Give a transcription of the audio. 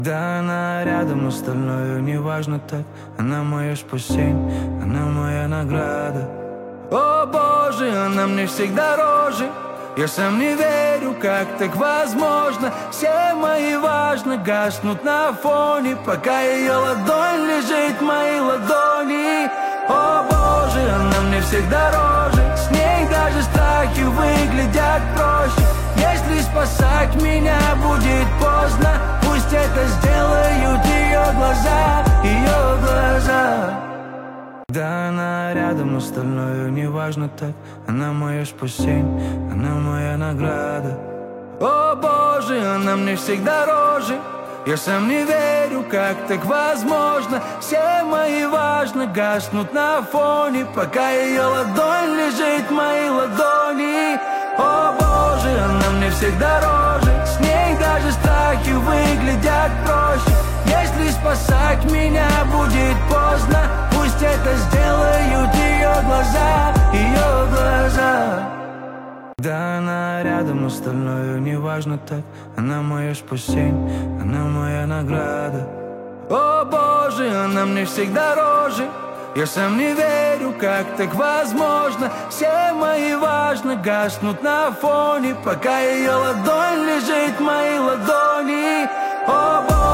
Да, она рядом, остальное неважно так. Она мое спасение, она моя награда. О боже, она мне всегда дороже. Я сам не верю, как так возможно. Все мои важно гаснут на фоне, пока ее ладонь лежит в моей ладони. О боже, она мне всегда дороже. С ней даже страхи выглядят проще. Если спасать меня будет поздно, пусть это сделают ее глаза, ее глаза. Да, она рядом, остальное неважно так. Она мое спасение, она моя награда. О боже, она мне всегда дороже. Я сам не верю, как так возможно. Все мои важно гаснут на фоне, пока ее ладонь лежит в моей ладони. О боже, она мне всегда дороже. С ней даже страхи выглядят проще. Если спасать меня будет поздно, пусть это сделают ее глаза, ее глаза. Да, она рядом, остальное неважно так. Она мое спасение, она моя награда. О боже, она мне всегда дороже. Я сам не верю, как так возможно. Все мои важно гаснут на фоне, пока ее ладонь лежит в моей ладони. О боже.